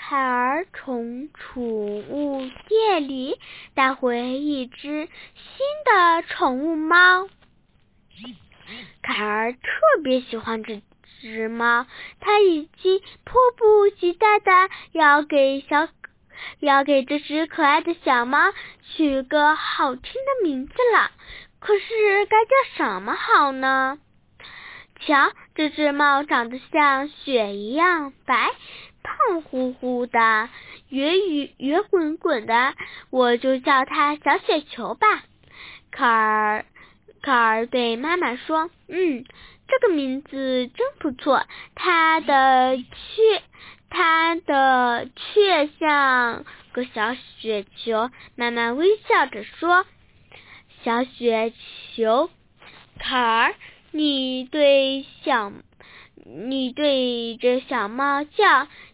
凯尔从宠物店里带回一只新的宠物猫。凯尔特别喜欢这只猫，他已经迫不及待的要给这只可爱的小猫取个好听的名字了。可是该叫什么好呢？瞧，这只猫长得像雪一样白，胖乎乎的，圆滚滚的，我就叫它小雪球吧。凯尔对妈妈说，这个名字真不错，它的确像个小雪球。妈妈微笑着说，小雪球，凯尔，你对这小猫叫，